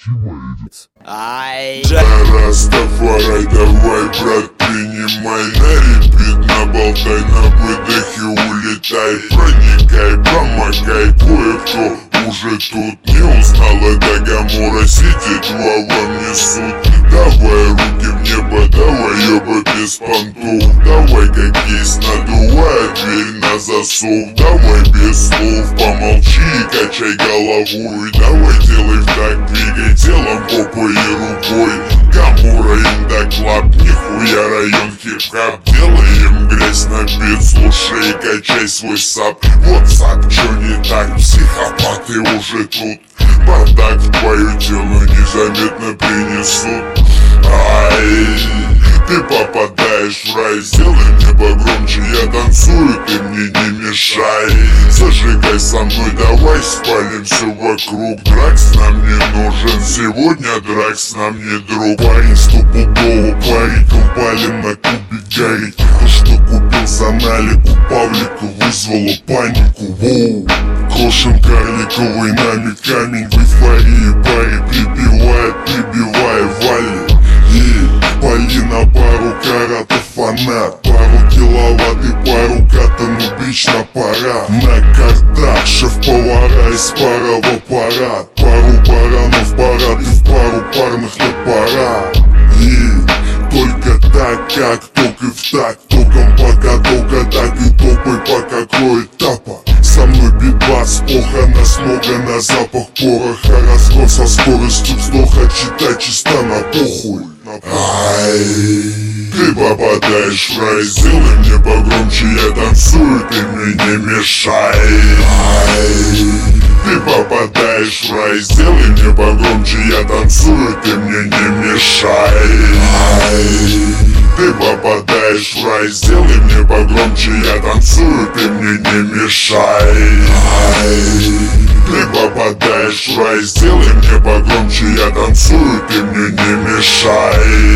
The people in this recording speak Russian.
Растафарай, давай, брат, принимай на репит, наболтай на выдохе, улетай, проникай, помогай, кое-кто уже тут не узнал, это Гамора сидит, два вам несут. Давай руки в небо, давай ёба без понтов, давай как есть, надувай дверь на засов, давай без слов, помолчи и качай головой, давай делай так, двигай телом, попой и рукой. Гамора Индоклаб, нихуя район хип-хап, делаем грязь на бит, слушай и качай свой сап. Вот сап, чё не так, психопаты уже тут, бардак в твое тело незаметно принесут. Ай, ты попадаешь в рай, сделай мне погромче, я танцую, ты мне не мешай. Зажигай со мной, давай спалим все вокруг. Дракс нам не нужен, сегодня дракс нам не друг. Парень стопудово, париком палим на кубик гарик. То, что купил за налик у Павлика, вызвало панику. Воу, крошим карликовый нами камень в эйфории. Парень прибивая вали. Пали на пару каратов фанат, пару киловатт и пару катан, убично пора. На картах шеф-повара из пара в аппарат, пару баранов парад и в пару парных на пора. И только так, как ток и в так, током пока только так и топай, пока кроет тапа. Со мной битбас, ох, нас много на запах пороха. Расход со скоростью вздоха, читай чисто на похуй. Ай, ты попадаешь в рай, сделай мне погромче, я танцую, ты мне не мешай. Ай, ты попадаешь в рай, сделай мне погромче, я танцую, ты мне не мешай. Ай, ты попадаешь в рай, сделай мне погромче, я танцую, ты мне не мешай. Ай, ты попадаешь в рай, сделай мне погромче, я танцую, ты мне не мешай.